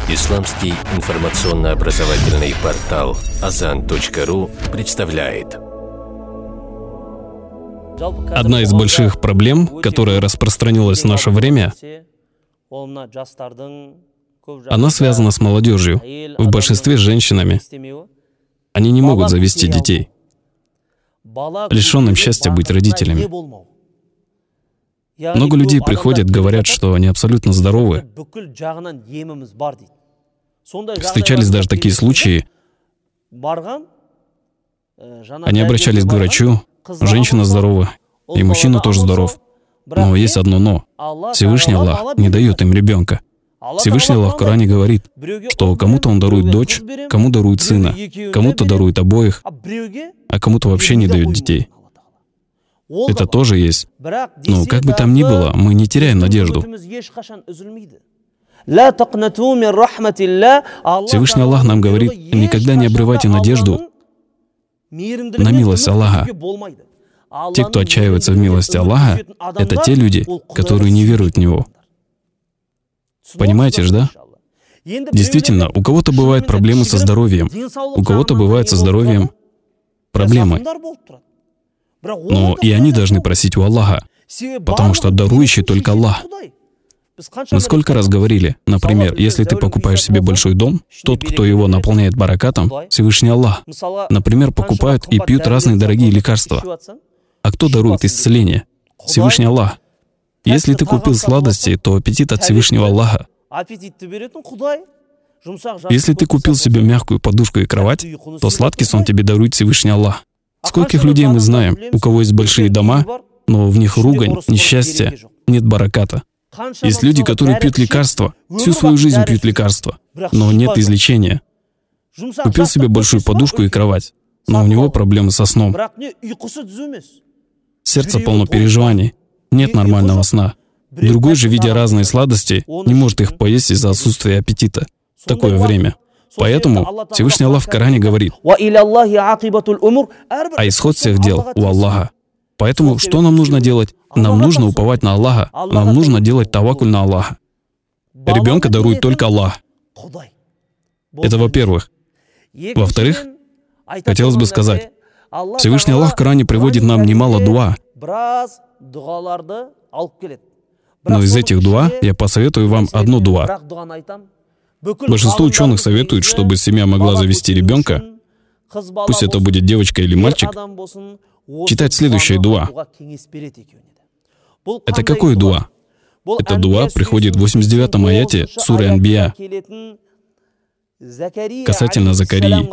Исламский информационно-образовательный портал Azan.ru представляет. Одна из больших проблем, которая распространилась в наше время, она связана с молодежью, в большинстве с женщинами. Они не могут завести детей, лишенным счастья быть родителями. Много людей приходят, говорят, что они абсолютно здоровы. Встречались даже такие случаи. Они обращались к врачу, женщина здорова, и мужчина тоже здоров. Но есть одно «но». Всевышний Аллах не дает им ребенка. Всевышний Аллах в Коране говорит, что кому-то Он дарует дочь, кому дарует сына, кому-то дарует обоих, а кому-то вообще не дает детей. Это тоже есть. Но как бы там ни было, мы не теряем надежду. Всевышний Аллах нам говорит, никогда не обрывайте надежду на милость Аллаха. Те, кто отчаивается в милости Аллаха, это те люди, которые не веруют в Него. Понимаете же, да? Действительно, у кого-то бывают проблемы со здоровьем, у кого-то бывают со здоровьем проблемы. Но и они должны просить у Аллаха, потому что дарующий только Аллах. Мы сколько раз говорили, например, если ты покупаешь себе большой дом, тот, кто его наполняет баракатом, Всевышний Аллах. Например, покупают и пьют разные дорогие лекарства. А кто дарует исцеление? Всевышний Аллах. Если ты купил сладости, то аппетит от Всевышнего Аллаха. Если ты купил себе мягкую подушку и кровать, то сладкий сон тебе дарует Всевышний Аллах. Скольких людей мы знаем, у кого есть большие дома, но в них ругань, несчастье, нет бараката. Есть люди, которые пьют лекарства, всю свою жизнь пьют лекарства, но нет излечения. Купил себе большую подушку и кровать, но у него проблемы со сном. Сердце полно переживаний, нет нормального сна. Другой же, видя разные сладости, не может их поесть из-за отсутствия аппетита в такое время. Поэтому Всевышний Аллах в Коране говорит, а исход всех дел у Аллаха. Поэтому что нам нужно делать? Нам нужно уповать на Аллаха, нам нужно делать таваккуль на Аллаха. Ребенка дарует только Аллах. Это во-первых. Во-вторых, хотелось бы сказать, Всевышний Аллах в Коране приводит нам немало дуа. Но из этих дуа я посоветую вам одно дуа. Большинство ученых советуют, чтобы семья могла завести ребенка, пусть это будет девочка или мальчик, читать следующее дуа. Это какое дуа? Это дуа приходит в 89-м аяте суры Анбия касательно Закарии.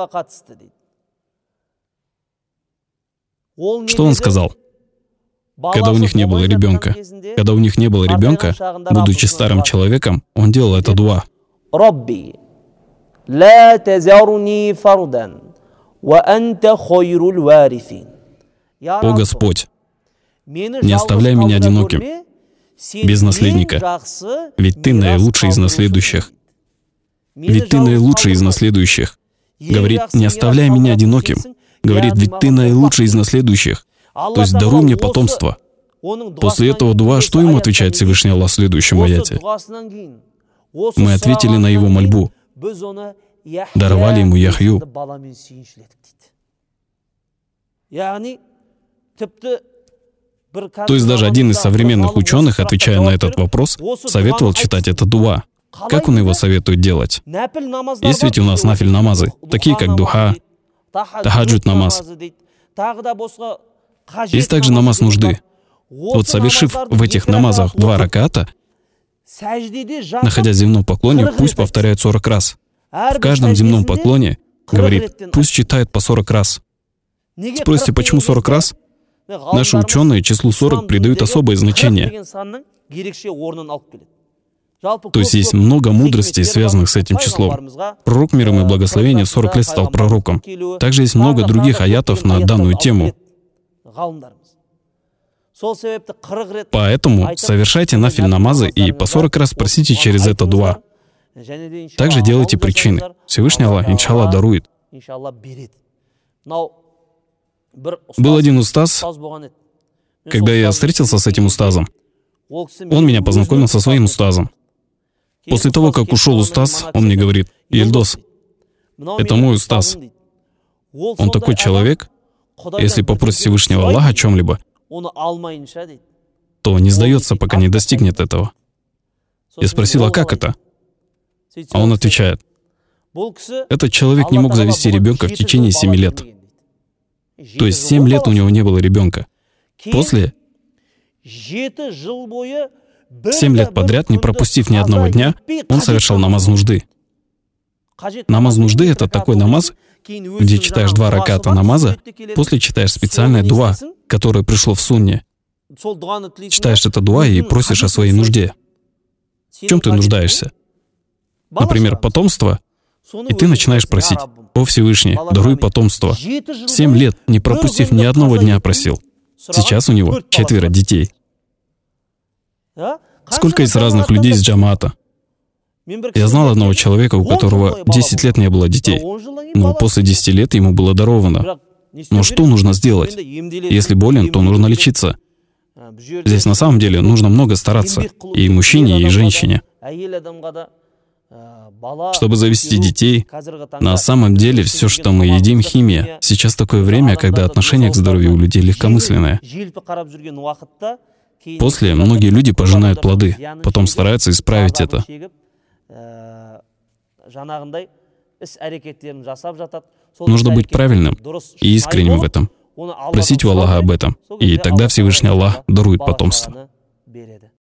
Что он сказал? Когда у них не было ребенка. Когда у них не было ребенка, будучи старым человеком, он делал это дуа. Рабби, ла тазарни фардан, ва анта хойрул варифин. О Господь, не оставляй меня одиноким, без наследника, ведь Ты наилучший из наследующих. Ведь Ты наилучший из наследующих. Говорит, не оставляй меня одиноким. Говорит, ведь Ты наилучший из наследующих. То есть даруй мне потомство. После этого дуа, что ему отвечает Всевышний Аллах в следующем аяте? Мы ответили на его мольбу, даровали ему Яхью. То есть даже один из современных ученых, отвечая на этот вопрос, советовал читать это дуа. Как он его советует делать? Есть ведь у нас нафиль намазы, такие как духа, тахаджуд намаз. Есть также намаз нужды. Вот совершив в этих намазах 2 раката, находясь в земном поклоне, пусть повторяют 40 раз. В каждом земном поклоне, говорит, пусть читают по 40 раз. Спросите, почему 40 раз? Наши ученые числу 40 придают особое значение. То есть есть много мудростей, связанных с этим числом. Пророк, мир ему и благословение, в 40 лет стал пророком. Также есть много других аятов на данную тему. Поэтому совершайте нафиль намазы и по 40 раз просите через это дуа. Также делайте причины. Всевышний Аллах, иншаллах, дарует. Был один устаз, когда я встретился с этим устазом, он меня познакомил со своим устазом. После того, как ушел устаз, он мне говорит: «Ельдос, это мой устаз. Он такой человек, если попросит Всевышнего Аллаха о чем-либо, то не сдается, пока не достигнет этого». Я спросил: «А как это?» А он отвечает: «Этот человек не мог завести ребенка в течение 7 лет. То есть 7 лет у него не было ребенка. После 7 лет подряд, не пропустив ни одного дня, он совершал намаз нужды». Намаз нужды — это такой намаз, где читаешь 2 раката намаза, после читаешь специальное дуа, которое пришло в сунне. Читаешь это дуа и просишь о своей нужде. В чем ты нуждаешься? Например, потомство, и ты начинаешь просить: «О Всевышний, даруй потомство». 7 лет, не пропустив ни одного дня, просил. Сейчас у него 4 детей. Сколько есть разных людей из джамаата? Я знал одного человека, у которого 10 лет не было детей, но после 10 лет ему было даровано. Но что нужно сделать? Если болен, то нужно лечиться. Здесь на самом деле нужно много стараться, и мужчине, и женщине. Чтобы завести детей, на самом деле все, что мы едим, химия. Сейчас такое время, когда отношение к здоровью у людей легкомысленное. После многие люди пожинают плоды, потом стараются исправить это. Нужно быть правильным и искренним в этом. Просить у Аллаха об этом, и тогда Всевышний Аллах дарует потомство.